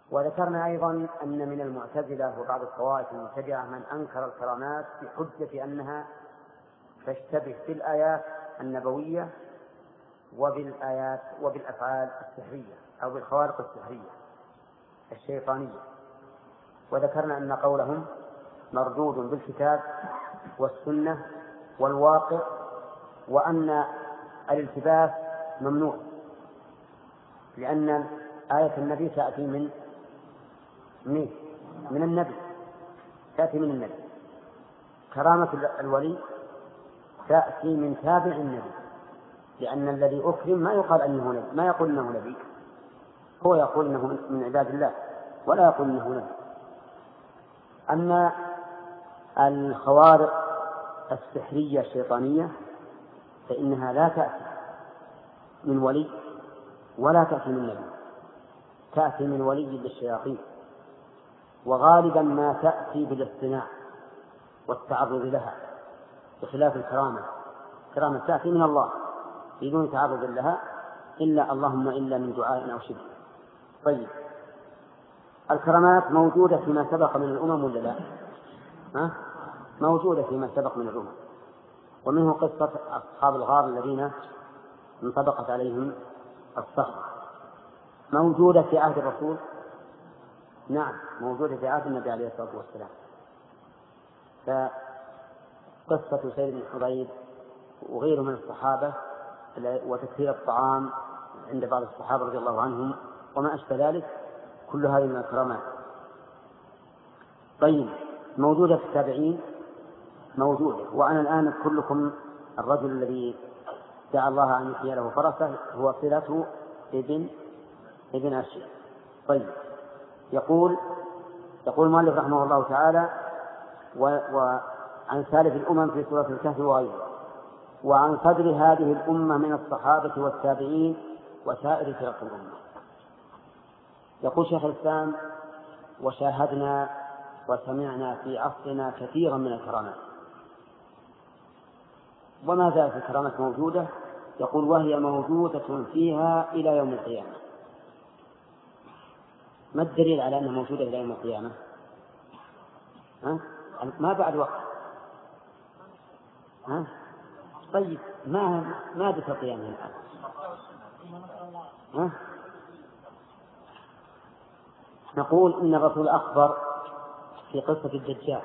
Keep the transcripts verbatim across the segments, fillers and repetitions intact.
وذكرنا أيضا أن من المعتزلة وبعض الطوائف المبتدعة من أنكر الكرامات بحجة أنها تشتبه بالآيات النبوية وبالآيات وبالأفعال السحرية أو بالخوارق السحرية الشيطانية، وذكرنا أن قولهم مردود بالكتاب والسنة والواقع، وأن الالتباس ممنوع، لأن آية النبي تأتي من من من النبي تأتي من النبي، كرامة الولي تأتي من تابع النبي، لأن الذي أكرم ما يقال أنه نبي، ما يقول أنه نبي، هو يقول أنه من عباد الله ولا يقول أنه نبي. أما الخوارق السحرية الشيطانية فإنها لا تأتي من ولي ولا تأتي من نبي، تأتي من ولي بالشياطين، وغالبا ما تأتي بالاصطناع والتعرض لها، بخلاف الكرامة. الكرامة تأتي من الله بدون تعرض لها، إلا اللهم إلا من دعاء أو شرك. طيب، الكرامات موجودة فيما سبق من الأمم ولا لا؟ ها؟ موجودة فيما سبق من الأمم، ومنه قصة أصحاب الغار الذين انطبقت عليهم الصخرة، موجودة في عهد الرسول، نعم موجودة في عهد النبي عليه الصلاة والسلام. فقصة سيد بن حضير وغيره من الصحابة وتكثير الطعام عند بعض الصحابة رضي الله عنهم وما أشبه ذلك، كل هذه من الكرامات. طيب، موجودة في التابعين موجودة، وأنا الآن كلكم الرجل الذي دعا الله أن يحيي له فرسه هو صلته ابن ابن أشياء. طيب، يقول يقول المؤلف رحمه الله تعالى: وعن سالف الأمم في سورة الكهف وغيره، وعن قدر هذه الأمة من الصحابة والتابعين وسائر فرق الأمة. يقول شيخ الإسلام: وشاهدنا وسمعنا في عصرنا كثيرا من الكرامات. وما زالت الكرامات موجودة، يقول: وهي موجودة فيها إلى يوم القيامة. ما الدليل على أنها موجودة إلى يوم القيامة؟ ها؟ ما بعد وقت. ها؟ طيب، ما مادة القيامة الآن؟ ها؟ نقول إن الرسول أخبر في قصة الدجال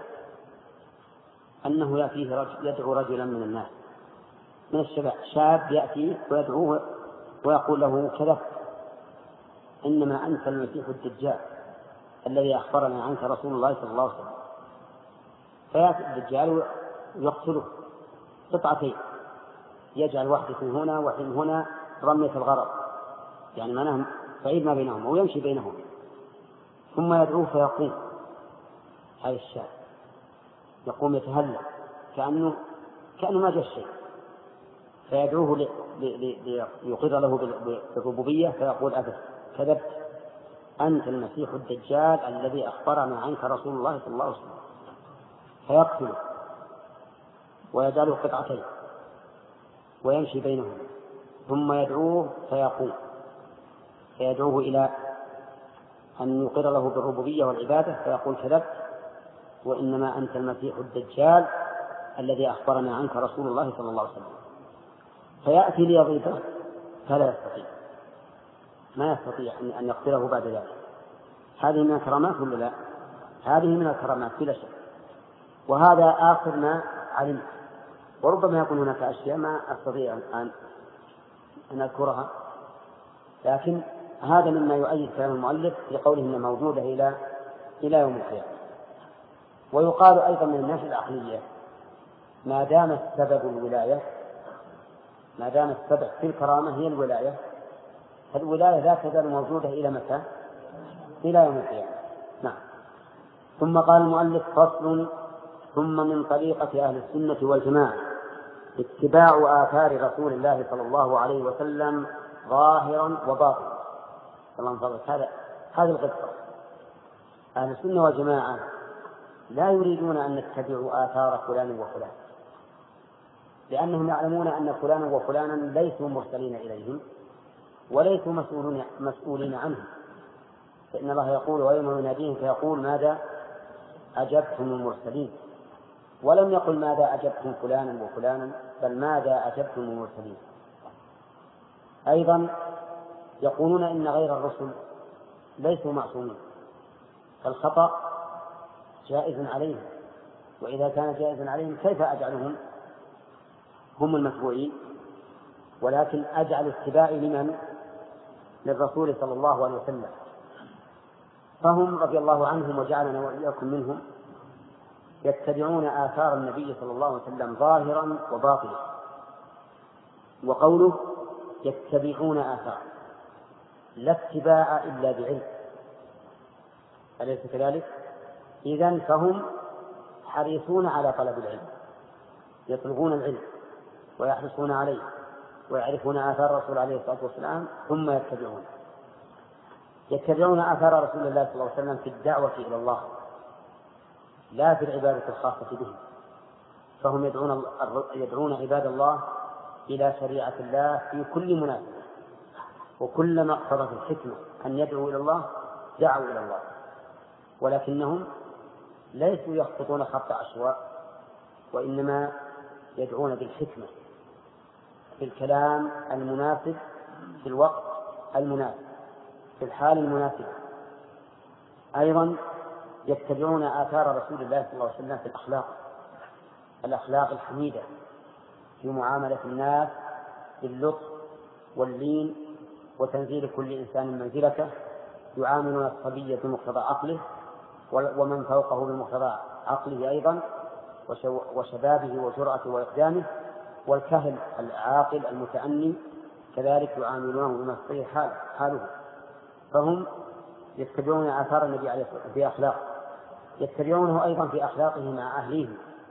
أنه يأتيه رجل يدعو رجلا من الناس من الشباب، شاب يأتي ويدعوه ويقول له: كذبت، إنما أنت المسيح الدجال الذي أخبرنا عنك رسول الله صلى الله عليه وسلم. فيأتي الدجال ويقتله قطعتين، يجعل واحدة هنا وواحدة هنا رمية الغرض، يعني معناه بعيد ما بينهم، ويمشي بينهم، ثم يدعوه فيقوم هذا الشاب، يقوم يتهلل كأنه كأنه ما جاء شيء، فيدعوه ليقر له بالربوبية، فيقول: أبدا، كذبت، أنت المسيح الدجال الذي أخبرنا عنك رسول الله صلى الله عليه وسلم. فيقتله ويجعله قطعتين ويمشي بينهم، ثم يدعوه فيقوم، فيدعوه إلى أن يقر له بالربوبية والعبادة، فيقول: كذبت، وإنما أنت المسيح الدجال الذي أخبرنا عنك رسول الله صلى الله عليه وسلم. فيأتي ليضيفه فلا يستطيع، ما يستطيع أن يقتله بعد ذلك. هذه من الكرامات ولا لا؟ هذه من الكرامات بلا شك، وهذا آخر ما علمت، وربما يكون هناك أشياء ما أستطيع أن أن أذكرها، لكن هذا مما يؤيد كلام المؤلف لقوله إنها موجودة إلى إلى يوم القيامة. ويقال أيضا من الناحية العقلية: ما دام السبب الولاية، ما دام السبب في الكرامة هي الولاية، فالولاية لا تزال موجودة إلى متى؟ إلى يوم القيامة. نعم. ثم قال المؤلف: فصل: ثم من طريقة أهل السنة والجماعة اتباع آثار رسول الله صلى الله عليه وسلم ظاهرا وباطنا. اللهم صل. هذا هذه القصة. أهل السنة والجماعة لا يريدون أن نتبع آثار فلان وفلان، لأنهم يعلمون أن فلانا وفلانا ليسوا مرسلين إليهم وليسوا مسؤولين, مسؤولين عنهم، فإن الله يقول ويوم يناديهم فيقول ماذا أجبتم المرسلين، ولم يقل ماذا أجبتم فلانا وفلانا، بل ماذا أجبتم المرسلين. أيضا يقولون إن غير الرسل ليسوا معصومين، فالخطأ جائز عليهم، وإذا كان جائزا عليهم كيف أجعلهم هم المتبوعين؟ ولكن أجعل اتباعي لمن؟ للرسول صلى الله عليه وسلم. فهم رضي الله عنهم وجعلنا وإياكم منهم يتبعون آثار النبي صلى الله عليه وسلم ظاهرا وباطنا. وقوله يتبعون آثار لا اتباع إلا بعلم، أليس كذلك؟ إذن فهم حريصون على طلب العلم، يطلبون العلم ويحرصون عليه ويعرفون آثار الرسول عليه الصلاة والسلام ثم يتبعون يتبعون آثار رسول الله صلى الله عليه وسلم في الدعوة إلى الله لا في العبادة الخاصة به. فهم يدعون, يدعون عباد الله إلى شريعة الله في كل مناسبة، وكلما اقتضت الحكمة أن يدعوا إلى الله دعوا إلى الله، ولكنهم ليسوا يخططون خط عشواء، وإنما يدعون بالحكمة في الكلام المناسب في الوقت المناسب في الحال المناسبة. أيضا يتبعون آثار رسول الله صلى الله عليه وسلم في الأخلاق الأخلاق الحميدة، في معاملة الناس باللطف واللين وتنزيل كل إنسان منزلته، يعاملون الصبي بمقتضى عقله ومن فوقه بمقتضى عقله أيضا وشبابه وجرأته وإقدامه، والكهل العاقل المتأني كذلك يعاملونه بما يستطيع حاله. فهم يتبعون آثار النبي عليه الصلاة والسلام في أخلاق، يتبعونه أيضا في أخلاقه مع أهليه،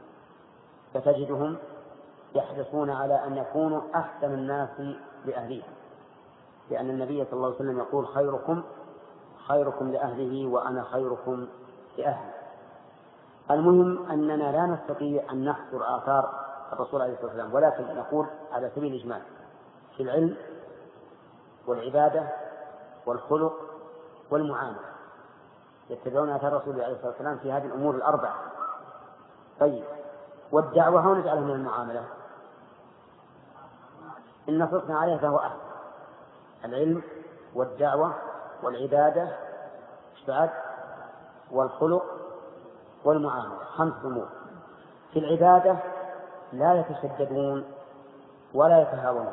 فتجدهم يحرصون على أن يكونوا أحسن الناس لأهليه، لأن النبي صلى الله عليه وسلم يقول خيركم خيركم لأهله وأنا خيركم لأهلي. المهم أننا لا نستطيع أن نحصر آثار الرسول عليه الصلاة والسلام، ولكن نقول على سبيل الإجمال في العلم والعبادة والخلق والمعاملة يتبعون آثار الرسول عليه الصلاة والسلام في هذه الأمور الأربعة. طيب، والدعوة هنا نجعلها من المعاملة، إن نصصنا عليها فهو أحسن: العلم والدعوة والعبادة والخلق والمعاملة، خمس أمور. في العبادة لا يتشددون ولا يتهاونون،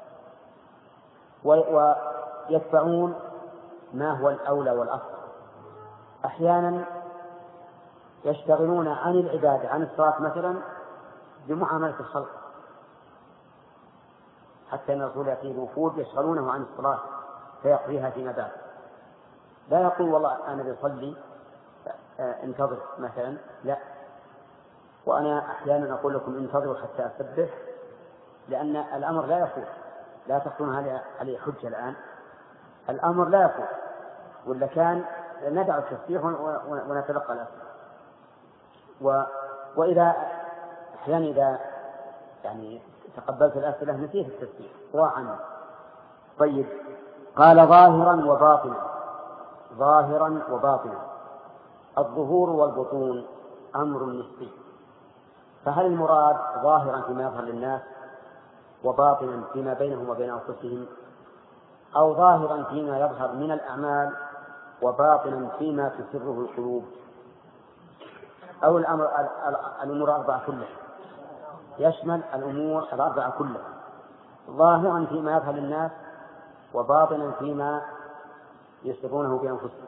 ويتبعون ما هو الأولى والأفضل. أحيانا يشتغلون عن العبادة عن الصلاة مثلا بمعاملة الخلق، حتى أن الرسول يأتي الوفود يشغلونه عن الصلاة فيقضيها فيما بعد، لا يقول والله أنا بصلي انتظر مثلا، لا. وأنا أحيانا أقول لكم انتظروا حتى أسبح، لأن الأمر لا يفوت، لا تكون عليه حجة الآن، الأمر لا يفوت، ولا كان ندع التسبيح ونتلقى الأسئلة. و... وإذا أحيانا إذا يعني تقبلت الأسئلة نسيت التسبيح راح عنه. طيب، قال ظاهرا وباطنا. ظاهرا وباطنا، الظهور والبطون أمر نسبي، فهل المراد ظاهرا فيما يظهر للناس وباطنا فيما بينهم وبين أنفسهم، أو ظاهرا فيما يظهر من الأعمال وباطنا فيما تسره القلوب، أو الأمر الأمور الأربعة كلها؟ يشمل الأمور الأربعة كلها، ظاهرا فيما يظهر للناس وباطنا فيما يسرونه بأنفسهم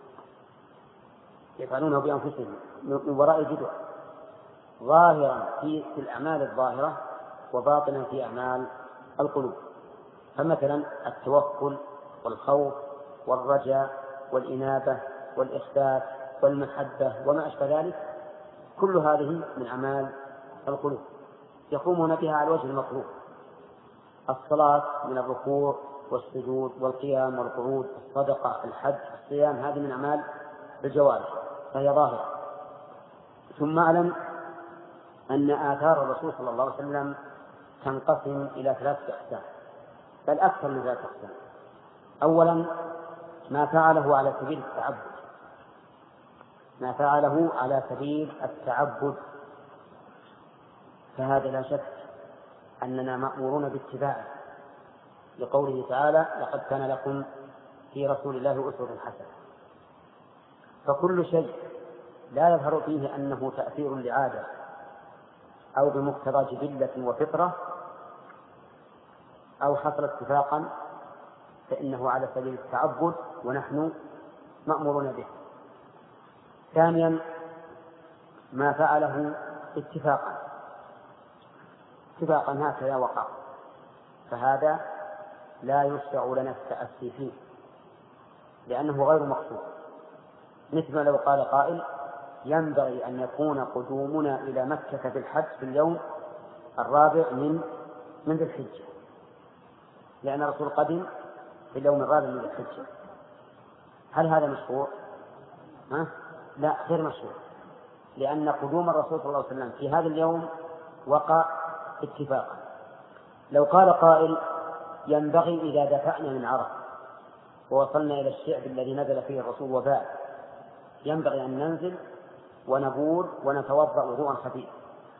يفعلونه بأنفسهم من وراء جدوى، ظاهرا في الأعمال الظاهرة وباطنا في أعمال القلوب. فمثلا التوكل والخوف والرجاء والإنابة والإخبات والمحبة وما أشبه ذلك، كل هذه من أعمال القلوب يقومون بها على الوجه المطلوب. الصلاة من الركوع والسجود والقيام والقعود، الصدقة، الحج، الصيام، هذه من أعمال الجوارح فهي ظاهرة. ثم أعلم أن آثار الرسول صلى الله عليه وسلم تنقسم إلى ثلاثة أقسام، بل أكثر من ثلاثة أقسام. أولا ما فعله على سبيل التعبد، ما فعله على سبيل التعبد، فهذا لا شك أننا مأمورون باتباعه، لقوله تعالى: لقد كان لكم في رسول الله أسوة حسنة. فكل شيء لا يظهر فيه أنه تأثير لعادة أو بمقتضى جبلة وفطرة أو حصل اتفاقا فإنه على سبيل التعبد ونحن مأمورون به. ثانيا، ما فعله اتفاقا اتفاقا هكذا وقع، فهذا لا يشرع لنا التأسي فيه لأنه غير مقصود. مثل لو قال قائل: ينبغي أن يكون قدومنا إلى مكة في الحج في اليوم الرابع من من ذي الحجة، لأن الرسول قدم في اليوم الرابع من ذي الحجة. هل هذا مشروع؟ ها؟ لا، غير مشروع، لأن قدوم الرسول صلى الله عليه وسلم في هذا اليوم وقع اتفاقا. لو قال قائل: ينبغي إذا دفعنا من عرفة ووصلنا إلى الشعب الذي نزل فيه الرسول وباء ينبغي أن ننزل ونبول ونتوضأ وضوءا خفيفا،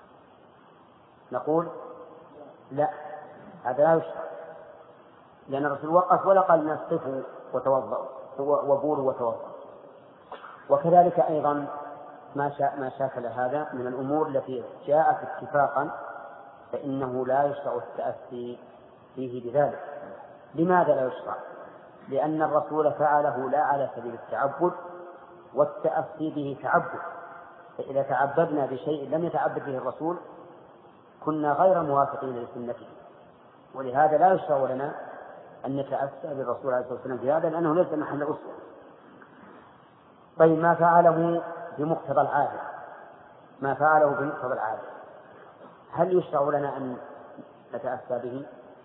نقول: لا، هذا لا يشرع، لأن الرسول وقف ولا قال الناس قفوا وتوضأوا وبولوا وتوضأوا. وكذلك أيضا ما شا ما شاكل هذا من الأمور التي جاءت اتفاقا فإنه لا يشرع التأسي فيه بذلك. لماذا لا يشرع؟ لأن الرسول فعله لا على سبيل التعبد، والتأسي به تعبد، فإذا تعبدنا بشيء لم يتعبد به الرسول كنا غير موافقين لسنته، ولهذا لا يشرع لنا أن نتأسى بالرسول عليه الصلاة والسلام في هذا، لأنه ليس محل أسوة. طيب، ما فعله بمقتضى العادة ما فعله بمقتضى العادة هل يشرع لنا أن نتأسى به؟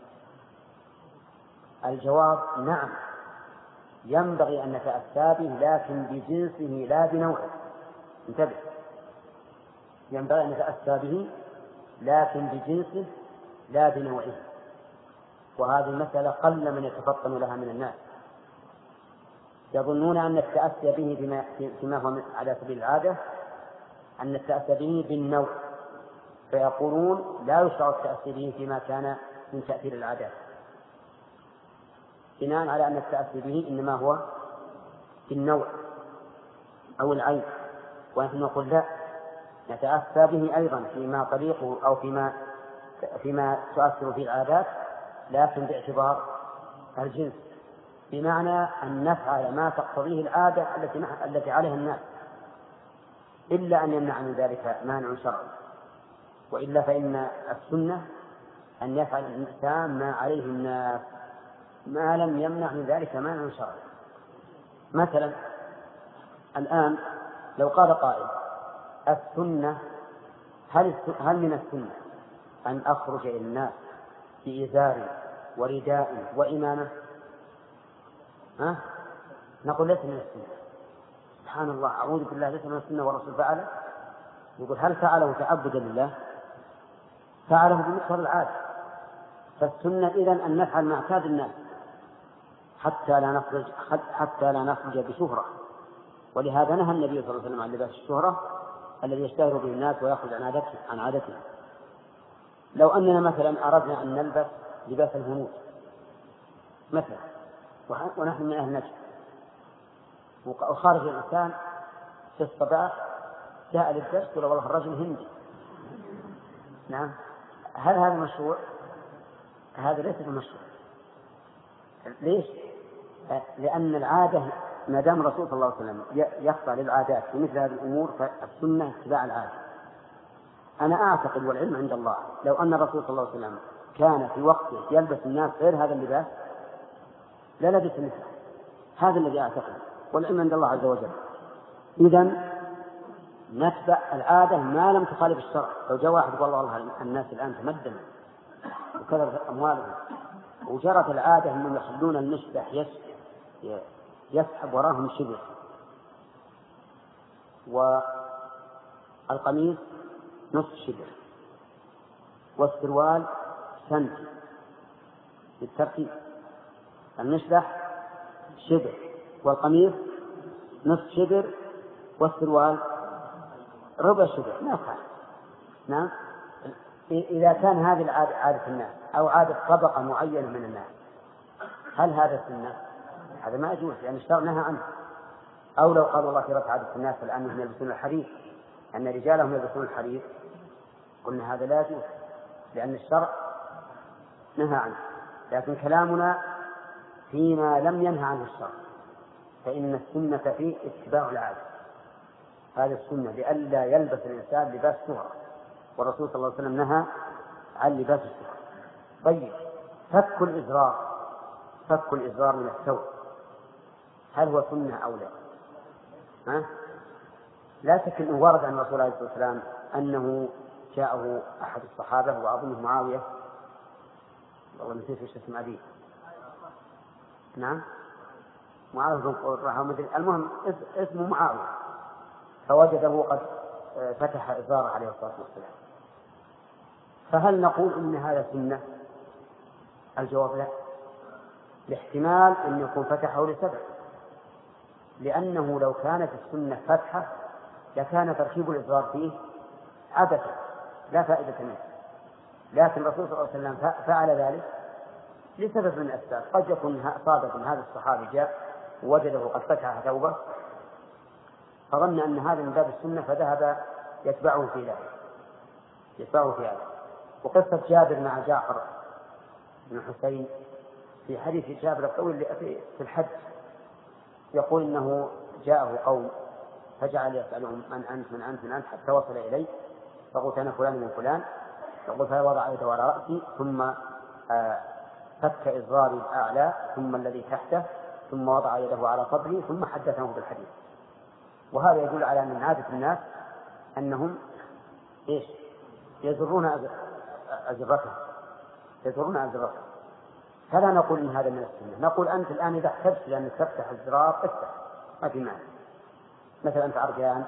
الجواب: نعم، ينبغي أن نتأسى به، لكن بجنسه لا بنوعه. انتبه، ينبغي أن نتأسى به لكن بجنسه لا بنوعه، وهذه المسألة قل من يتفطن لها من الناس، يظنون أن التأسي به بما, بما هو على سبيل العادة أن التأسي به بالنوع، فيقولون لا يشرع التأسي به فيما كان من تأثير العادات، بناء على أن التأسي به إنما هو بالنوع أو العين. ونحن نقول: لا، نتأسى به أيضا فيما طريقه أو فيما فيما تؤثر فيه العادات، لكن باعتبار الجنس، بمعنى أن نفعل ما تقتضيه العادة التي التي عليها الناس، إلا أن يمنع من ذلك مانع شرعي، وإلا فإن السنة أن يفعل الإنسان ما عليه الناس ما لم يمنع من ذلك مانع شرعي. مثلا الآن لو قال قائل: السنة هل, هل من السنة أن أخرج إلى الناس بإزار ورداء وإمامة؟ ها؟ نقول: ليس من السنة. سبحان الله، أعوذ بالله، ليس من السنة والرسول فعله. يقول: هل فعله تعبدا لله؟ فعله بمقتضى العادة. فالسنة إذن أن نفعل ما اعتاد الناس حتى لا نخرج حتى لا نخرج بشهرة، ولهذا نهى النبي صلى الله عليه وسلم عن لباس الشهرة الذي يشتهر به الناس ويخرج عن عادته عن عادته. لو أننا مثلا أردنا أن نلبس لباس الهنود مثلا ونحن من أهل نجد، وخارج الإنسان في الصباح جاء للدرس قال: والله الرجل هندي. نعم، هل هذا مشروع؟ هذا ليس بمشروع. ليش؟ لأن العادة ما دام الرسول صلى الله عليه وسلم يخضع للعادات في مثل هذه الأمور فالسنة اتباع العادة. أنا أعتقد والعلم عند الله لو أن الرسول صلى الله عليه وسلم كان في وقته يلبس الناس غير هذا اللباس لا لبس مثله، هذا الذي أعتقد، والعلم عند الله عز وجل. إذن نتبع العادة ما لم تخالف الشرع. لو جاء واحد قال: والله الناس الآن تمدن وكذبت أموالهم وجرت العادة أنهم يخلون المشبح يسحب وراهم شبر، والقميص نصف شبر، والسروال سنتي بالترتيب، المشبح شبر والقميص نصف شبر والسروال ربع شبر ما صح. نعم. إذا كان هذه العادة عادة الناس أو عادة طبقة معينة من الناس هل هذا سنة؟ هذا ما يجوز لأن الشرع نهى عنه. أو لو قال الله في عادة الناس الآن هم يلبسون الحرير أن رجالهم يلبسون الحرير قلنا هذا لا يجوز لأن الشرع نهى عنه. لكن كلامنا فيما لم ينهى عنه الشرع فإن السنة فيه اتباع العادة. هذا السنة لئلا يلبس الإنسان لباس شهرة والرسول صلى الله عليه وسلم نهى عن لباس الشهرة. طيب فك الإزرار فك الإزرار من الثوب هل هو سنة أو لا؟ ها؟ لا شك أنه ورد عن الرسول عليه الصلاة والسلام أنه جاءه أحد الصحابة وأظنه معاوية والله نسيت ايش اسم أبيه. نعم معاوية بن قرة المهم اسمه معاوية فوجده قد فتح إزاره عليه الصلاة والسلام. فهل نقول إن هذا سنة؟ الجواب لا، لاحتمال أن يكون فتحه لسبب، لأنه لو كانت السنة فتحة لكان تركيب الإزار فيه عبثا لا فائدة منه. لكن الرسول صلى الله عليه وسلم فعل ذلك لسبب من الأسباب. قد يكون صادق من هذا الصحابي جاء ووجده قد فتح ثوبه فظن أن هذا من باب السنة فذهب يتبعه في ذلك يتبعه في هذا. وقصة جابر مع جعفر بن حسين في حديث جابر الطويل في الحج يقول إنه جاءه قوم فجعل يسألهم من أنت من أنت من أنت حتى وصل إليه فقلت أنا فلان من فلان فقلت فوضع يده على رأسي ثم آه فك إزاري الأعلى ثم الذي تحته ثم وضع يده على صدري ثم حدثه بالحديث. وهذا يدل على أن عادة الناس أنهم إيش يزرون أزرتهم يزرون أزرتهم فلا نقول إن هذا من السنة. نقول أنت الآن إذا احتجت لأنك تفتح الزرار افتح ما في معنى. مثلا أنت عرجان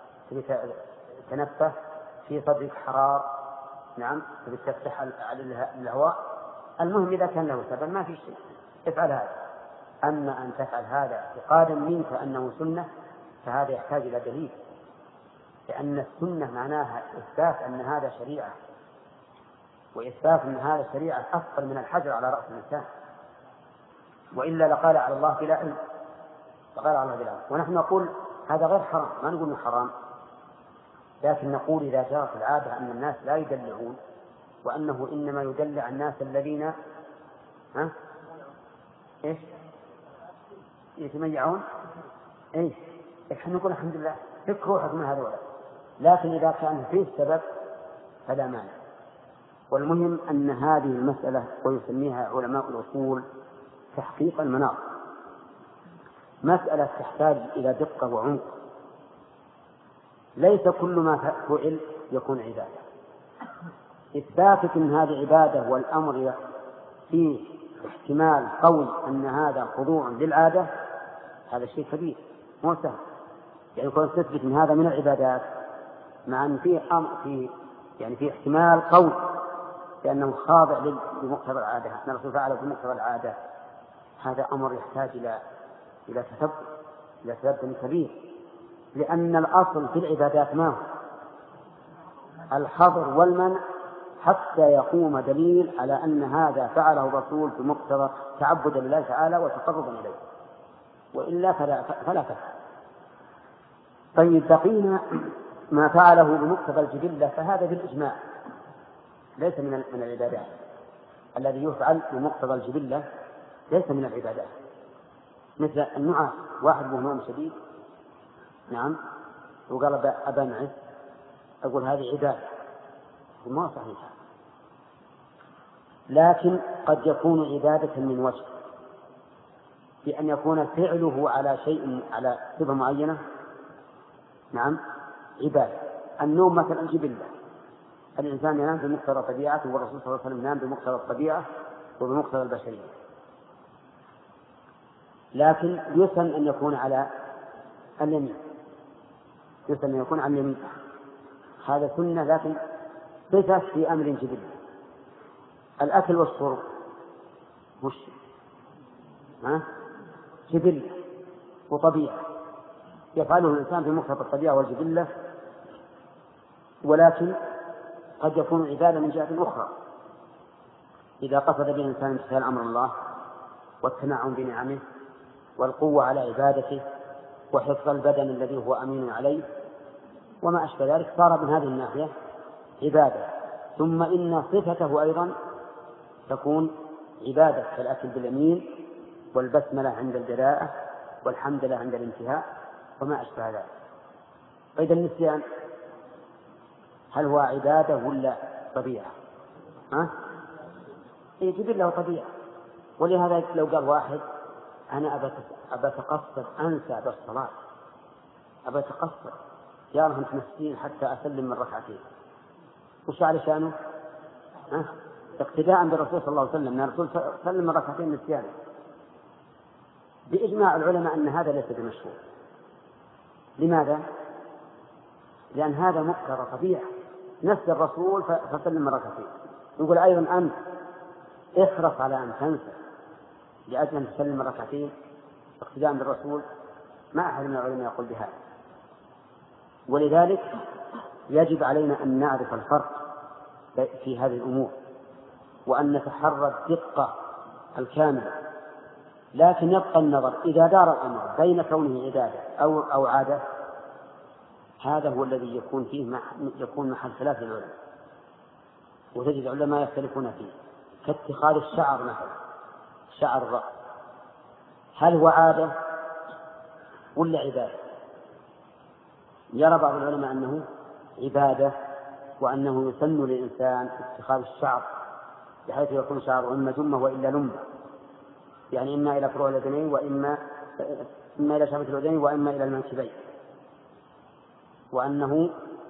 تنفس في صدرك حرار نعم تفتح على الهواء المهم إذا كان له سبب ما في شيء افعل هذا. أما أن تفعل هذا اعتقادا منك أنه سنة فهذا يحتاج إلى دليل، لأن السنة معناها إثبات أن هذا شريعة، وإثبات أن هذا شريعة أثقل من الحجر على رأس الإنسان، وإلا لقال على الله بلا علم لقال على الله بلا علم. ونحن نقول هذا غير حرام ما نقول إنه حرام، لكن نقول إذا جرت العادة أن الناس لا يدلعون وأنه إنما يدلع الناس الذين ها إيش يتميعون إيش إحنا نقول الحمد لله فك روحك من هذا ولا. لكن إذا كان فيه سبب فلا مانع. والمهم أن هذه المسألة ويسميها علماء الأصول تحقيق المناط مسألة تحتاج إلى دقة وعمق. ليس كل ما فعل يكون عبادة. إثباتك أن هذه عبادة والأمر فيه احتمال قول أن هذا خضوع للعادة هذا شيء كبير مو سهل. يعني يكون تثبت أن هذا من العبادات مع أن فيه أمر فيه يعني فيه احتمال قول لأنه خاضع لمقتضى العادة أن الرسول فعل بمقتضى العادة. هذا أمر يحتاج إلى إلى تثبت إلى تثبت كبير، لأن الأصل في العبادات ما هو الحظر والمنع حتى يقوم دليل على أن هذا فعله الرسول بمقتضى تعبدا لله تعالى وتقربا إليه، وإلا فلا فلا تفعل. طيب بقينا ما فعله بمقتضى الجبلة فهذا بالإجماع ليس من من العبادات. الذي يفعل بمقتضى الجبلة ليس من العبادات، مثل النعاس واحد له نوم شديد نعم وقال أبا نعس أقول هذه عبادة ما صحيحة. لكن قد يكون عبادة من وجه بأن يكون فعله على شيء على صفة معينة نعم عبادة. النوم مثلا جبلة الإنسان ينام بمقتضى طبيعته والرسول صلى الله عليه وسلم ينام بمقتضى الطبيعة وبمقتضى البشرية. لكن يسن أن يكون على اليمين يسن أن يكون على اليمين هذا سنة لكن صفة في أمر جبلي. الأكل والشرب وش ها جبلي وطبيعة يفعله الإنسان في مقتضى الطبيعة والجبلة، ولكن قد يكون عبادة من جهة أخرى إذا قصد به الإنسان امتثال أمر الله والتنعم بنعمه والقوة على عبادته وحفظ البدن الذي هو أمين عليه وما أشبه ذلك، صار من هذه الناحية عبادة. ثم إن صفته أيضا تكون عبادة كالأكل باليمين والبسملة عند الجلاءة والحمد لله عند الانتهاء وما أشبه ذلك. فإذا النسيان هل هو عبادة ولا طبيعة؟ ها؟ يجب له طبيعة. ولهذا لو قال واحد أنا أبى أتقصد أنسى بالصلاة، أبى أتقصد يا رب تنسين حتى أسلم من ركعتين، وش على شأنه؟ ها؟ اقتداء بالرسول صلى الله عليه وسلم، أن الرسول سلم من ركعتين نسيانا، بإجماع العلماء أن هذا ليس بمشروع. لماذا؟ لأن هذا مقتضى طبيعة، نسي الرسول فسلم من ركعتين. نقول أيضا أنت احرص على أن تنسى لأجل أن تسلم من ركعتين اقتداء بالرسول، ما أحد من العلماء يقول بهذا. ولذلك يجب علينا أن نعرف الفرق في هذه الأمور وأن نتحرى الدقة الكاملة، لكن يبقى النظر إذا دار الأمر بين كونه عبادة أو أو عادة، هذا هو الذي يكون فيه مح... يكون محل خلاف العلماء، وتجد العلماء يختلفون فيه، كاتخاذ الشعر مثلا، شعر الرأس، هل هو عادة ولا عبادة؟ يرى بعض العلماء أنه عبادة، وأنه يسن للإنسان اتخاذ الشعر بحيث يكون شعر إما جمة وإلا لمة، يعني إما إلى فروع اليدين وإما إما إلى شفة اليدين وإما إلى المنكبين، وأنه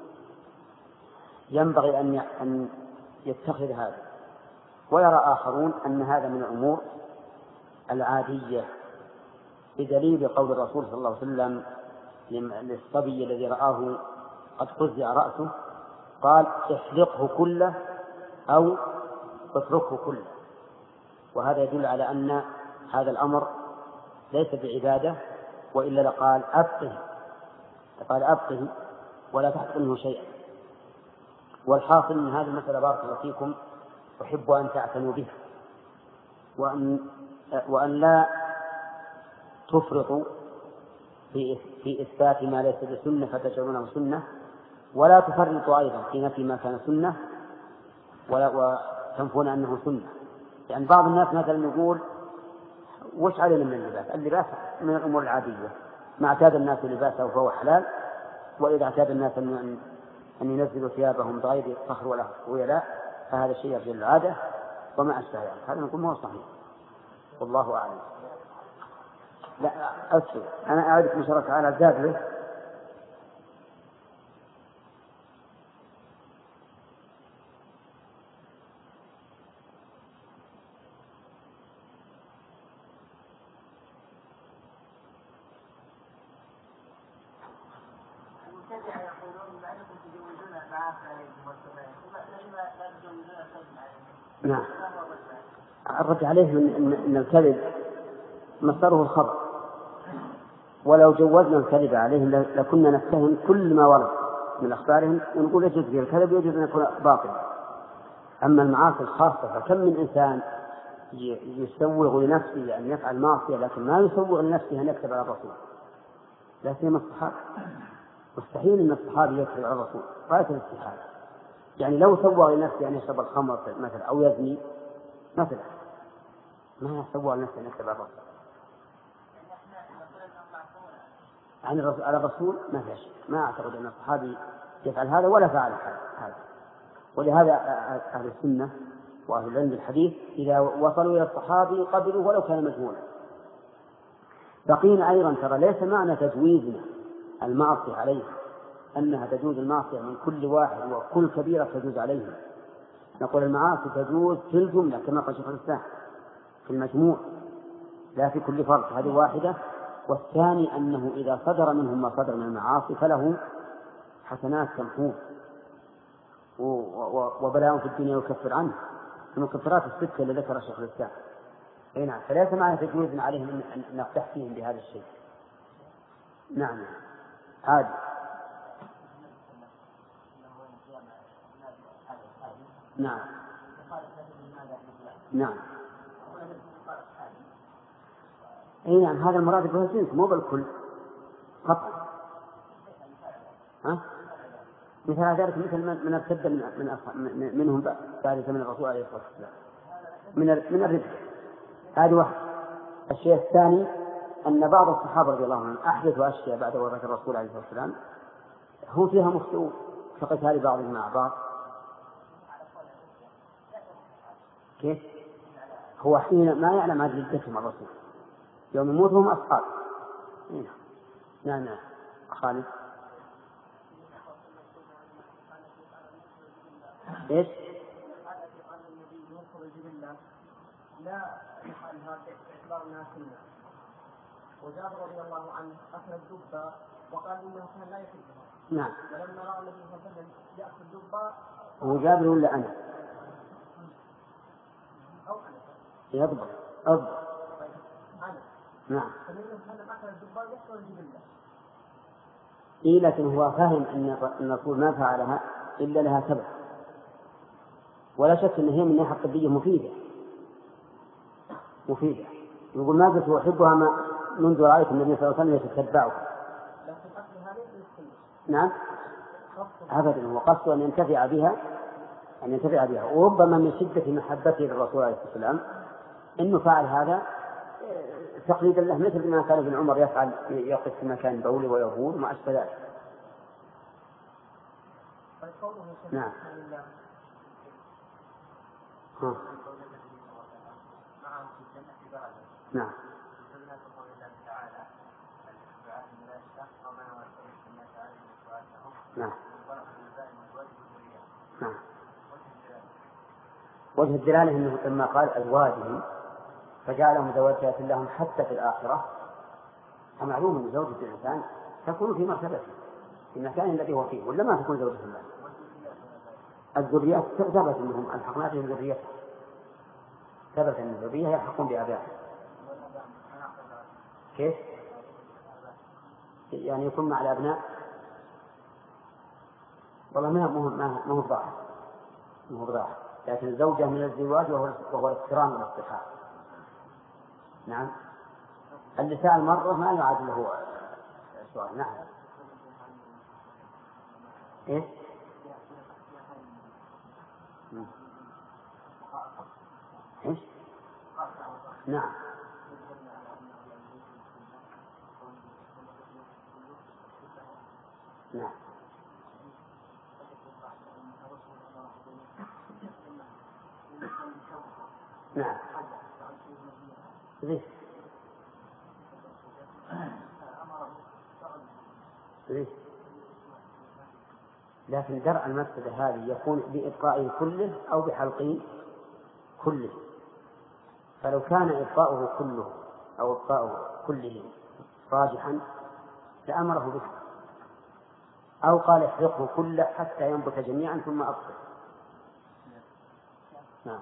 ينبغي أن يتخذ هذا. ويرى آخرون أن هذا من الأمور العادية، بدليل قول الرسول صلى الله عليه وسلم للصبي الذي رآه قد قزع رأسه قال احلقه كله أو اتركه كله، وهذا يدل على أن هذا الأمر ليس بعبادة، وإلا لقال أبقه، قال أبقه ولا تحط منه شيئا. والحاصل من هذه المسألة بارك الله فيكم أحب أن تعتنوا بها، وأن, وأن لا تفرطوا في, في إثبات ما ليس بسنة فتجعلونه سنة، ولا تفرطوا أيضا في نفي ما كان سنة ولا وتنفون أنه سنة. يعني بعض الناس مثلا يقول وش علينا من اللباس؟ اللباس من الأمور العادية، ما اعتاد الناس لباسه فهو حلال، وإذا اعتاد الناس أن أن ينزلوا ثيابهم بغير فخر ولا خيلاء فهذا شيء يرجع العادة وما أشبه ذلك. هذا نقول ما هو صحيح، والله أعلم. لا أسف، أنا أعرف إن شاء الله تعالى زاد له نعم. الرد عليه من أن الكذب مصدره الخبر، ولو جوزنا الكذب عليهم لكنا نتهم كل ما ورد من أخبارهم ونقول يجوز فيه الكذب ويجوز أن يكون باطلا. أما المعاصي الخاصة فكم من إنسان يسوغ لنفسه أن يفعل معصية لكن ما يسوغ لنفسه أن يكتب على الرسول، لا سيما الصحابة. مستحيل أن الصحابي يكتب على الرسول، غاية الاستحالة. يعني لو سوغ لنفسه أن يشرب الخمر مثلا أو يزني مثلا ما يسوغ لنفسه أن يكتب على الرسول. عن الرسول على الرسول ما في شيء، ما أعتقد أن الصحابي يفعل هذا ولا فعل هذا. ولهذا أهل السنة وأهل العلم بالحديث إذا وصلوا إلى الصحابي قبلوا ولو كان مجهولا. بقينا أيضا ترى ليس معنى تجويزنا المعصية عليه أنها تجوز المعصية من كل واحد وكل كبيرة تجوز عليه. نقول المعاصي تجوز في الجملة كما قال شيخ الإسلام في المجموع لا في كل فرد، هذه واحدة. والثاني أنه إذا صدر منهم ما صدر من المعاصي فله حسنات تمحوه وبلاء في الدنيا يكفر عنه، المكفرات الستة اللي ذكر شيخ الإسلام. أي نعم، فليس معنى تجويزنا عليهم أن نقتح فيهم بهذا الشيء، نعم عادي. نعم نعم اي نعم، هذا المراد به الجنس مو بالكل قطعا. ها مثل ذلك مثل من ارتد من من منهم بعد زمن الرسول عليه الصلاه والسلام من من الردة. هذه واحد. الشيء الثاني أن بعض الصحابة رضي الله عنهم أحدثوا أشياء بعد وفاة الرسول عليه الصلاة والسلام هم فيها مخطئون كقتال بعضهم مع بعض. كيف؟ هو حين ما يعلم عن ردتهم الرسول يوم يموتهم أصحاب. نعم نعم خالد. إيش؟ لا يفعل هذا باعتبار الناس الناس. وجابر رضي الله عنه أكل الدبة وقال إنه كان لا يحبها. نعم. ولما رأى النبي صلى الله عليه وسلم يأكل الدبة هو جابر ولا أنا؟ أو أنا. يضبط أضبط. أنا. نعم. فالنبي صلى الله عليه وسلم أكل الدبة يأكل الجبلة. إيه لكن هو فاهم أن الرسول ما فعلها إلا لها سبب، ولا شك أن هي من الناحية الطبية مفيدة مفيدة. يقول ما زلت أحبها ما منذ رأيت النبي صلى الله عليه وسلم يتتبعها. نعم أبدا، هو قصده أن ينتفع بها أن ينتفع بها وربما من شدة محبته للرسول عليه الصلاة والسلام إنه فعل هذا تقليدا له، مثل ما كان ابن عمر يفعل يقف في مكان بوله ويبول ما أشبه ذلك. نعم. ها. نعم. نعم. نعم. وجه الدلالة أنه لما قال أزواجهم فجعلهم زوجات لهم حتى في الآخرة، فمعلوم أن زوجة الإنسان تكون في مرتبته في المكان الذي هو فيه، ولا ما تكون زوجة الله. الذريات ثبت أنهم الحقنا بهم ذريته، ثبت أن الذرية يلحقون بآبائهم. كيف؟ يعني يكون مع الأبناء. والله ما هو ما هو ظاهر ما هو ظاهر لكن الزوجة من الزواج وهو وهو الاحترام والاصطحاب. نعم. اللسان المرة ما يعاد له سؤال. نعم. إيه؟ إيش؟ نعم. نعم. نعم. ليش؟ ليش؟ لكن درء المفسدة هذه يكون بإبقائه كله أو بحلقه كله. فلو كان إبقاؤه كله أو إبقاؤه كله راجحا لأمره به، أو قال احرقه كله حتى ينبت جميعا ثم أبقى. نعم.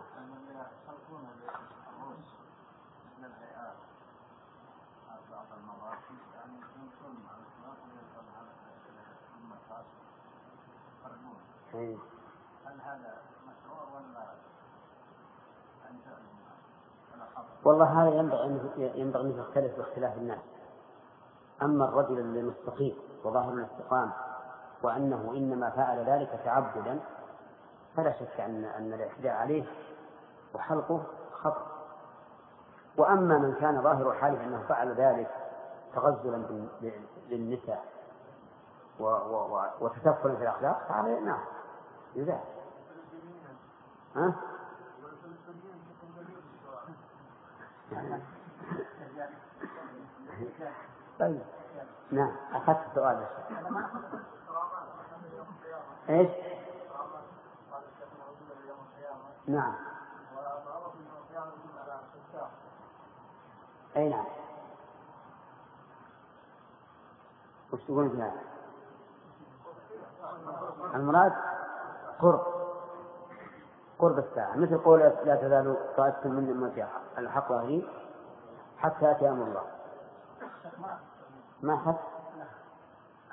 والله هذا ينبغي ينبغي أن يختلف باختلاف الناس. أما الرجل المستقيم وظاهر الاستقامة وأنه إنما فعل ذلك تعبدا فلا شك أن أن الاعتداء عليه وحلقه خطأ. وأما من كان ظاهر حاله أنه فعل ذلك تغزلا للنساء وتسفلا في الأخلاق فهذا نعم يذاع. ها؟ طيب. نعم أخذت سؤال. إيش؟ نعم. أي نعم. وش تقول فيها؟ المراد قرب قرب الساعة، مثل قول لا تزال طائفة من أمتي الحق وهي حتى يأتي أمر الله. ما حتى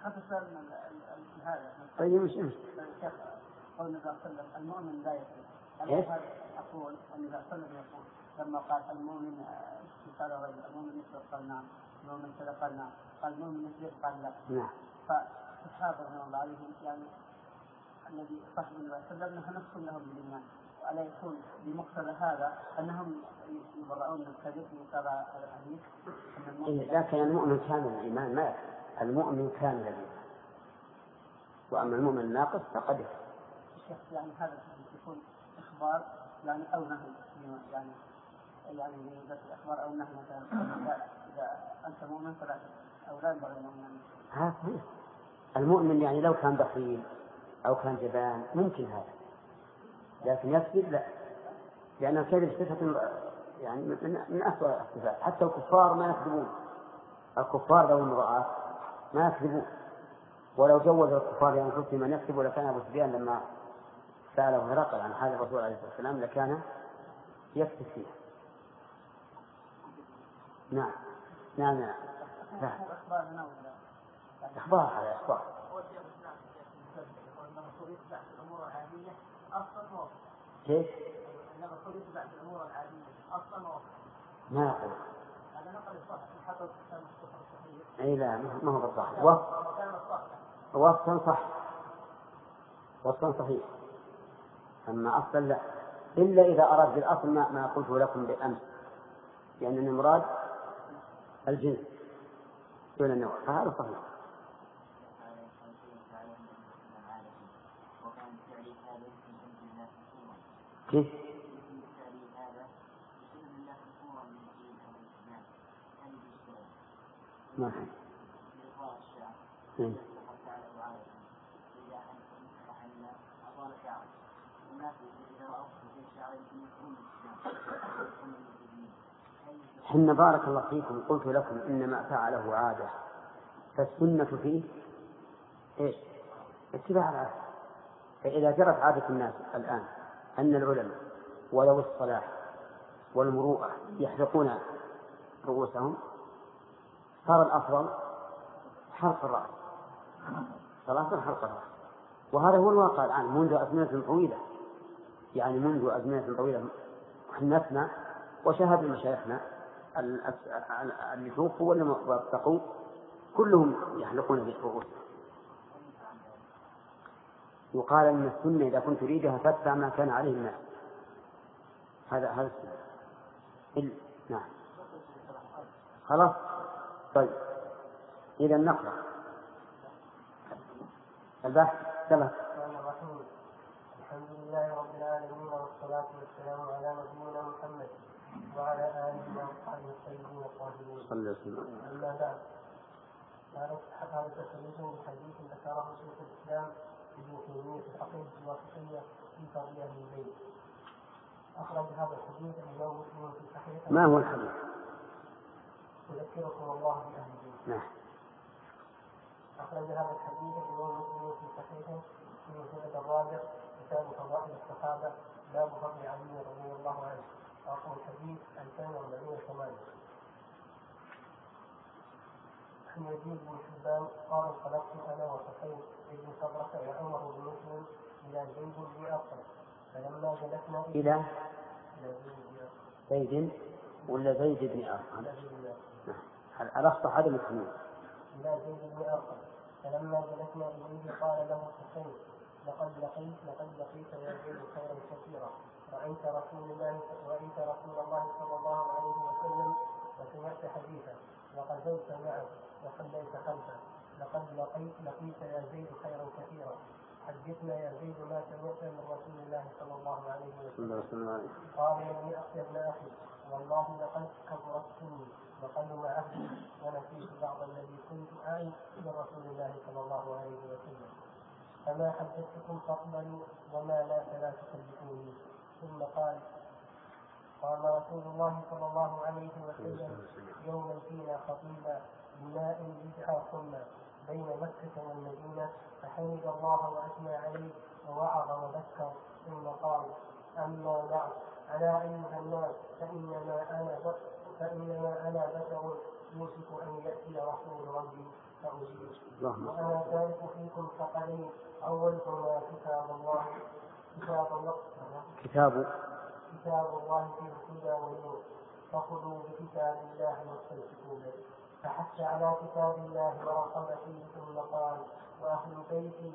طيب مش مش قول النبي صلى الله عليه وسلم المؤمن لا يكذب. أقول النبي صلى الله عليه وسلم يقول لما قال المؤمن قال الرجل المؤمن يكذب قال نعم، المؤمن كذا قال نعم، قال المؤمن يكذب قال لا. نعم. فالصحابة رضي الله عنهم يعني الذي صاحب النبي صلى الله عليه وسلم نحن نحكم لهم بالإيمان، وألا يكون بمقتضى هذا أنهم يبرؤون من الكذب ومقتضى هذا الحديث. لكن المؤمن كامل الإيمان ما يكفي، المؤمن كامل الإيمان، وأما المؤمن الناقص فقد يعني هذا يكون إخبار يعني أو نهي يعني يعني بس الأخبار أو النهي مثلا إذا أنت مؤمن فلا أو لا ينبغي المؤمن. ها المؤمن يعني لو كان بخيل أو كان جبان ممكن هذا، لكن يكذب لا، لأن الكذب صفة يعني من أسوأ الصفات. حتى الكفار ما يكذبون، الكفار ذو المرآة ما يكذبون، ولو جوز الكفار يعني كنت من يكذب لكان أبو سفيان لما سأله هرقل عن حال الرسول عليه الصلاة والسلام لكان يكذب فيه. نعم نعم نعم إخبار على إخبار. كيف؟ ما أقول. أي لا ما هو بالضبط. وصفا صح، وصفا صحيح، أما أصلا لا، إلا إذا أراد بالأصل ما, ما قلته لكم بالأمس، لأن يعني المراد الجنس دون النوع، فهذا صحيح. كيف؟ ما في. حين بارك الله فيكم قلت لكم إنما فعله عادة، فالسنة فيه إيش؟ اتباع العادة. فإذا جرت عادة الناس الآن أن العلماء ولو الصلاح والمروءة يحلقون رؤوسهم صار الأفضل حلق الرأس، صلاة حلق الرأس، وهذا هو الواقع الآن منذ أزمنة طويلة، يعني منذ أزمنة طويلة نسمع وشاهد مشايخنا اللي توفوا واللي واتقوا كلهم يحلقون برؤوسهم. يقال أن السنة إذا كنت تريدها فاتبع ما كان عليه الناس، هذا هذا السنة. إل... نعم خلاص. طيب إذا نقرأ البحث. سلام. الحمد لله رب العالمين، والصلاة والسلام على نبينا محمد وعلى آله وصحبه الطيبين الطاهرين. صلى الله عليه وسلم. أما بعد، هذا تخريج لحديث ذكره شيخ الإسلام ابن تيمية في العقيدة الواسطية في قضية أهل البيت. أخرج هذا الحديث الإمام مسلم في صحيحه. ما هو الحديث؟ يذكركم الله بأهل البيت. نعم. أخرج هذا الحديث الإمام مسلم في صحيحه في الجزء الرابع كتاب فضائل الصحابة باب فضل علي رضي الله عنه، رقم الحديث ألفين وأربعمائة وثمانية. عن يزيد بن حبان قال انطلقت أنا وحسين بن صبرة وعمر بن مسلم إلى زيد بن أرقم، فلما جلسنا إلى زيد ولا زيد بن أرقم؟ الأصح هذا المسلمين. إلى زيد بن أرقم فلما جلسنا إليه قال له حسين لقد لقيت لقد لقيت يا زيد خيرا كثيرا، رأيت رسول الله رأيت رسول الله صلى الله عليه وسلم وسمعت حديثا وغزوت معه وصليت خلفه، لقد لقيت لقيت يا زيد خيرا كثيرا، حدثنا يا زيد ما سمعت من رسول الله صلى الله عليه وسلم. قال يا ابن أخي والله لقد كبرت سني وقل عهدي ونسيت بعض الذي كنت أعي من رسول الله صلى الله عليه وسلم، فما حدثتكم فاقبلوا وما لا فلا تحدثوني. ثم قال قال رسول الله صلى الله عليه وسلم يوما فينا خطيبا بماء يدعى حمى بين مكة والمدينة، فحمد الله وأثنى عليه ووعظ وذكر، ثم قال أما بعد، ألا أيها الناس فإنما أنا فإنما أنا بشر يوشك أن يأتي رسول ربي فأجيب. وأنا تارك فيكم ثقلين أولهما كتاب الله كتاب الله كتاب كتاب الله فيه الهدى والنور فخذوا بكتاب الله واستمسكوا به. فحث على كتاب الله ورغب فيه ثم قال: وأهل بيتي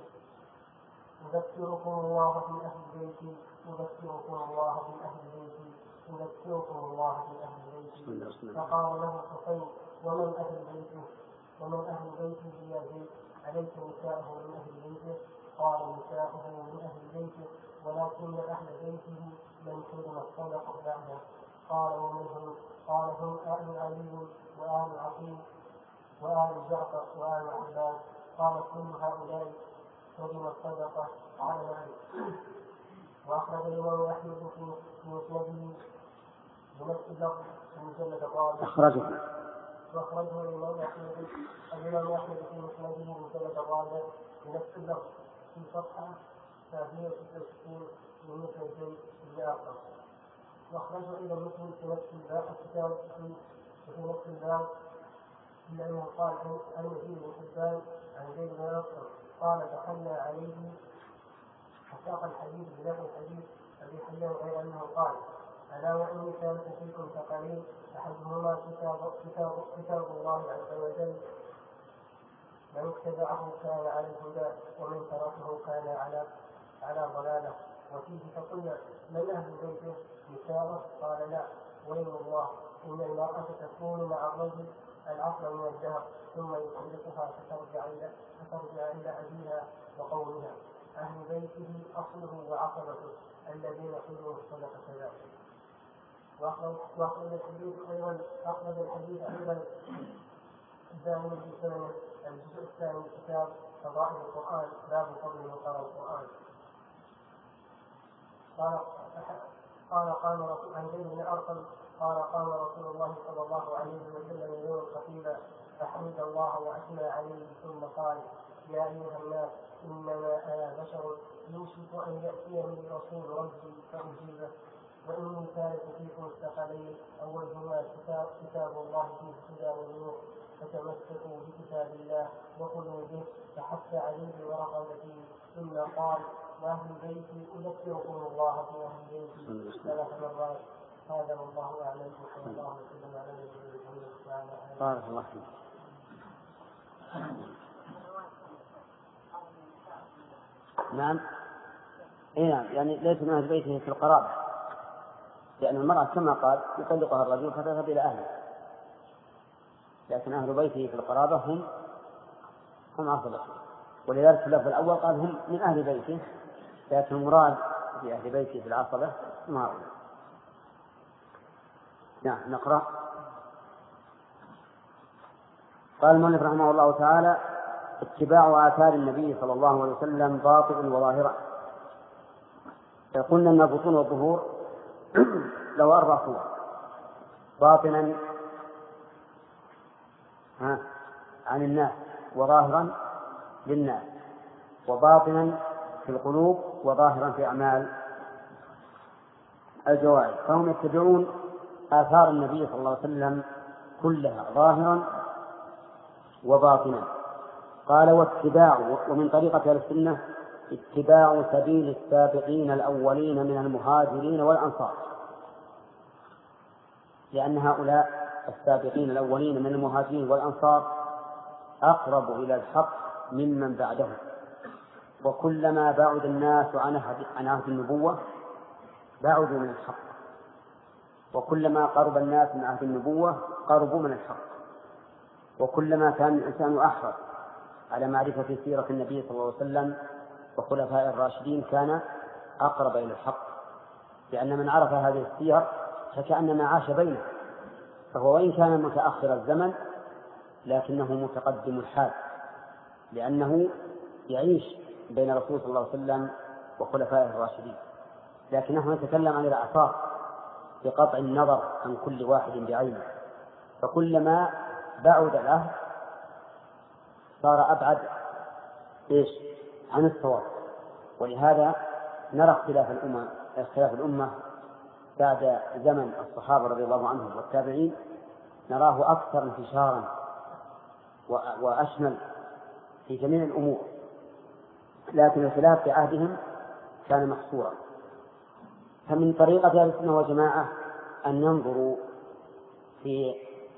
أذكركم الله في أهل بيتي أذكركم الله في أهل بيتي أذكركم الله في أهل بيتي. فقال له حسين: ومن أهل بيته؟ ومن أهل بيته يا زيد؟ أليس نساءه من أهل بيته؟ قال: نساءه من أهل بيته ولكن أهل بيته من حرم الصدقة بعده. قال: ومن هم؟ قال: هم آل علي وآل عقيل وآل جعفر وآل عباس. قال: كل هؤلاء حرم الصدقة. قال: نعم. وأخرج الإمام أحمد في مسنده بنفس اللفظ في المجلد الرابع. أخرجه وأخرجه الإمام أحمد الإمام أحمد في مسنده المجلد الرابع بنفس اللفظ في صفحة ثلاثمائة وستة وستين من مسند زيد بن أرقم. وأخرجه أيضا مسلم في نفس الباب الكتاب في نفس الباب إلا أنه قال عن يزيد بن حبان عن زيد بن أرقم قال: دخلنا عليه فساق الحديث بلفظ الحديث أبي حيان غير أنه قال: ألا وإني تارك فيكم ثقلين أحدهما كتاب, كتاب, كتاب الله عز وجل من اتبعه كان على الهدى ومن تركه كان على على ضلاله. وفيه فقلنا: من أهل بيته؟ نساءه؟ قال: لا، ويم الله إن المرأة تكون مع الرجل العصر من الدهر ثم يطلقها فترجع إلى فترجع إلى أبيها وقومها. أهل بيته أصله وعصبته الذين حرموا الصدقة ذلك. وأخرج الحديث أيضا أخرج الحديث أيضا الثاني في سنة الجزء الثاني من كتاب فضائل القرآن باب فضل من قرأ القرآن. قال قال قام رسول عن زيد بن أرقم قال: قام رسول الله صلى الله عليه وسلم يوم خطيبا فحمد الله وأثنى عليه ثم قال: يا أيها الناس إنما أنا بشر يوشك أن يأتيني رسول ربي فأجيبه. وإني تارك فيكم الثقلين أولهما كتاب, كتاب الله فيه الهدى والنور فتمسكوا بكتاب الله وخذوا به. فحث عليه ورغب فيه ثم قال: وأهل بيتي أذكركم الله في أهل بيتي ثلاث مرات. هذا والله أعلم. وصلى الله وسلم على نبينا محمد وعلى آله. بارك الله فيك. نعم. إيه يعني ليس من أهل بيته في القرابة، لأن المرأة كما قال يطلقها الرجل فتذهب إلى أهله، لكن أهل بيته في القرابة هم هم عصبته، ولذلك في اللفظ الأول قال هم من أهل بيته، لكن المراد في أهل بيته في العصبة ما هو. نعم. نقرأ. قال المؤلف رحمه الله تعالى: اتباع آثار النبي صلى الله عليه وسلم باطن وظاهرا. قلنا أن البطون والظهور لو أربع صور: باطنا عن الناس وظاهرا للناس، وباطنا في القلوب وظاهرا في أعمال الجوارح. فهم يتبعون آثار النبي صلى الله عليه وسلم كلها ظاهرا وباطنا. قال: واتباع ومن طريقة أهل السنة اتباع سبيل السابقين الأولين من المهاجرين والأنصار، لأن هؤلاء السابقين الأولين من المهاجرين والأنصار أقرب إلى الحق ممن بعدهم، وكلما بعد الناس عن عهد النبوة بعدوا من الحق، وكلما قرب الناس من عهد النبوة قربوا من الحق، وكلما كان الإنسان أحرص على معرفة سيرة النبي صلى الله عليه وسلم وخلفاء الراشدين كان أقرب إلى الحق، لأن من عرف هذه السير فكأنما عاش بينه، فهو وإن كان متأخر الزمن لكنه متقدم الحال، لأنه يعيش بين رسول صلى الله عليه وسلم وخلفائه الراشدين، لكنه يتكلم عن الأعصار بقطع النظر عن كل واحد بعينه، فكلما بعد العهد صار أبعد إيش عن الصواب. ولهذا نرى اختلاف الأمة اختلاف الأمة بعد زمن الصحابة رضي الله عنهم والتابعين، نراه أكثر انتشارا وأشمل في جميع الأمور، لكن الخلاف في عهدهم كان محصورا. فمن طريقة أهل السنة والجماعة أن ينظروا في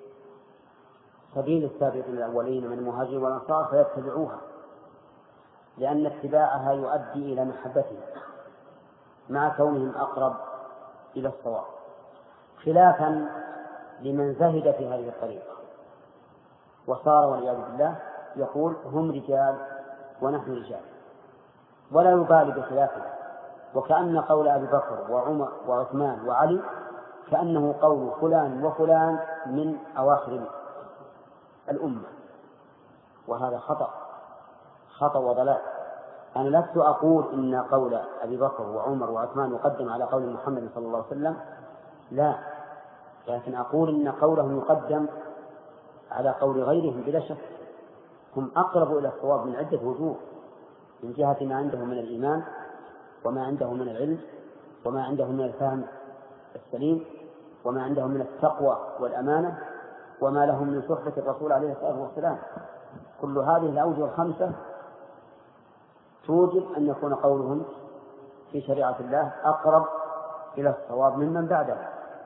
سبيل السابقين الأولين من المهاجرين والأنصار فيتبعوها، لأن اتباعها يؤدي إلى محبتهم مع كونهم أقرب إلى الصواب، خلافا لمن زهد في هذه الطريقة وصار والعياذ بالله يقول هم رجال ونحن رجال ولا يبالي بخلافه، وكأن قول أبي بكر وعمر وعثمان وعلي كأنه قول فلان وفلان من أواخر الأمة، وهذا خطأ خطأ وضلال. أنا لست أقول إن قول أبي بكر وعمر وعثمان يقدم على قول محمد صلى الله عليه وسلم، لا، لكن أقول إن قولهم يقدم على قول غيرهم بلا شك. هم أقرب إلى الصواب من عدة وجوه، من جهة ما عندهم من الإيمان وما عندهم من العلم وما عندهم من الفهم السليم وما عندهم من التقوى والأمانة وما لهم من صحبة الرسول عليه الصلاة والسلام. كل هذه الأوجه الخمسة توجب أن يكون قولهم في شريعة الله أقرب إلى الصواب ممن بعده.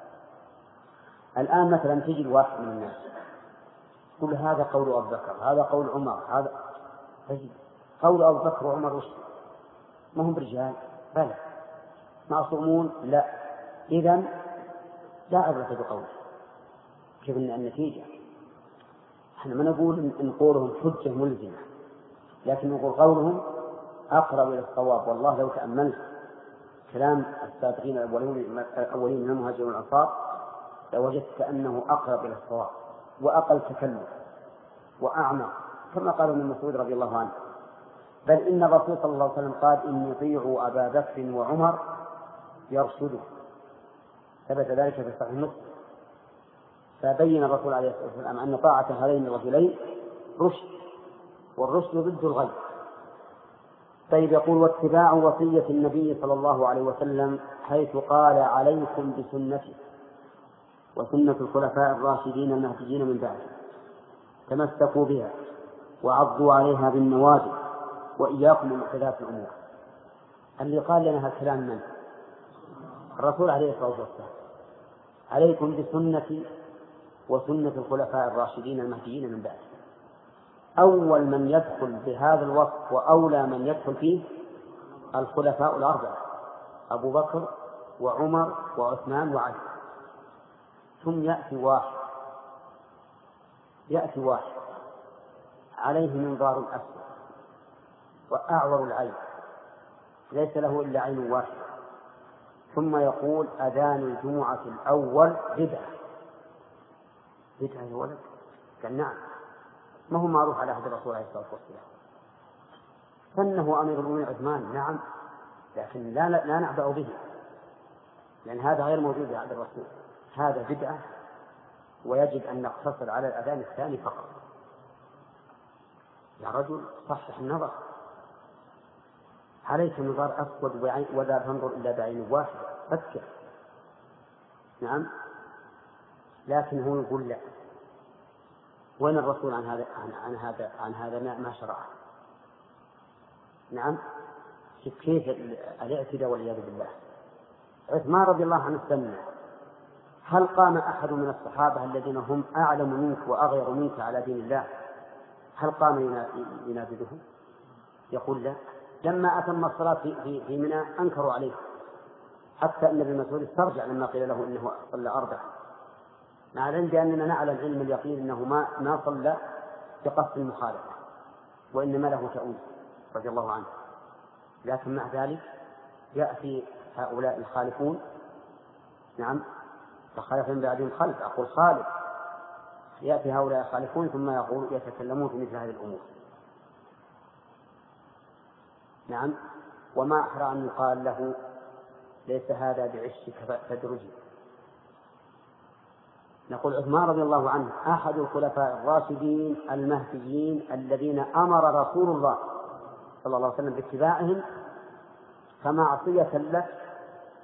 الآن مثلا تجي الواحد من الناس كل هذا قول أبو بكر، هذا قول عمر، هذا تجد قول أبو بكر وعمر وش ما هم رجال؟ بلى. معصومون؟ لا. إذن لا عبرة بقوله. كيف النتيجة؟ احنا ما نقول إن قولهم حجة ملزمة، لكن نقول قولهم أقرب إلى الصواب. والله لو تأملت كلام السابقين الأولين من المهاجرين والأنصار لوجدت أنه أقرب إلى الصواب وأقل تكلف وأعمق، كما قال ابن مسعود رضي الله عنه. بل إن الرسول صلى الله عليه وسلم قال إن يطيعوا أبا بكر وعمر يرشدوا، ثبت ذلك في صحيح مسلم. فبين الرسول عليه الصلاة والسلام أن طاعة هذين الرجلين رشد، والرشد ضد الغي. طيب، يقول واتباع وصية النبي صلى الله عليه وسلم حيث قال عليكم بسنتي وسنة الخلفاء الراشدين المهديين من بعد، تمسكوا بها وعضوا عليها بالنواجذ وإياكم من محدثات الأمور. اللي قال لنا هالكلام من؟ الرسول عليه الصلاة والسلام. عليكم بسنتي وسنة الخلفاء الراشدين المهديين من بعد. أول من يدخل بهذا الوصف وأولى من يدخل فيه الخلفاء الأربعة أبو بكر وعمر وعثمان وعلي. ثم يأتي واحد يأتي واحد عليه منظار أسود وأعور العين ليس له إلا عين واحدة، ثم يقول أذان الجمعة الأول بدعة. بدعة يا ولد؟ قال نعم. ما هو معروف على عهد الرسول عليه الصلاة والسلام. سنه أمير المؤمنين عثمان، نعم، لكن لا لا نعبأ به، لأن هذا غير موجود عند الرسول. هذا بدعة ويجب أن نقتصر على الأذان الثاني فقط. يا رجل صحح النظر، عليك نظار أسود ولا تنظر إلا بعين واحدة، فكر. نعم، لكن هو يقول لا. وين الرسول عن هذا عن, عن هذا عن هذا ما, ما شرعه؟ نعم، كيف الاعتداء والعياذ بالله. عثمان رضي الله عنه السنة، هل قام أحد من الصحابة الذين هم أعلم منك وأغير منك على دين الله هل قام ينابذه؟ يقول لا. لما أتم الصلاة في في منى أنكروا عليه، حتى أن ابن مسعود استرجع لما قيل له إنه صلى أربعة، مع العلم بأننا نعلم علم اليقين أنه ما ما صلى بقصد المخالفة وإنما له تأويل رضي الله عنه. لكن مع ذلك يأتي هؤلاء الخالفون، نعم، فخالف من بعدهم خلف، أقول خالف، يأتي هؤلاء الخالفون ثم يقول يتكلمون في مثل هذه الأمور. نعم، وما أحرى أن يقال له ليس هذا بعشك فادرجي. نقول عثمان رضي الله عنه أحد الخلفاء الراشدين المهديين الذين أمر رسول الله صلى الله عليه وسلم باتباعهم، فمعصية لك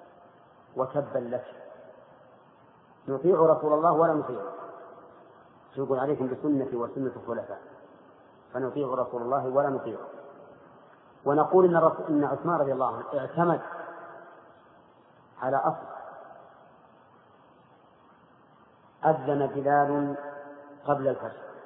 وتبا لك. نطيع رسول الله ولا نطيعه، يقول عليكم بسنتي وسنة الخلفاء، فنطيع رسول الله ولا نطيعه. ونقول إن, إن عثمان رضي الله عنه اعتمد على أصل: أذن بلال قبل الفجر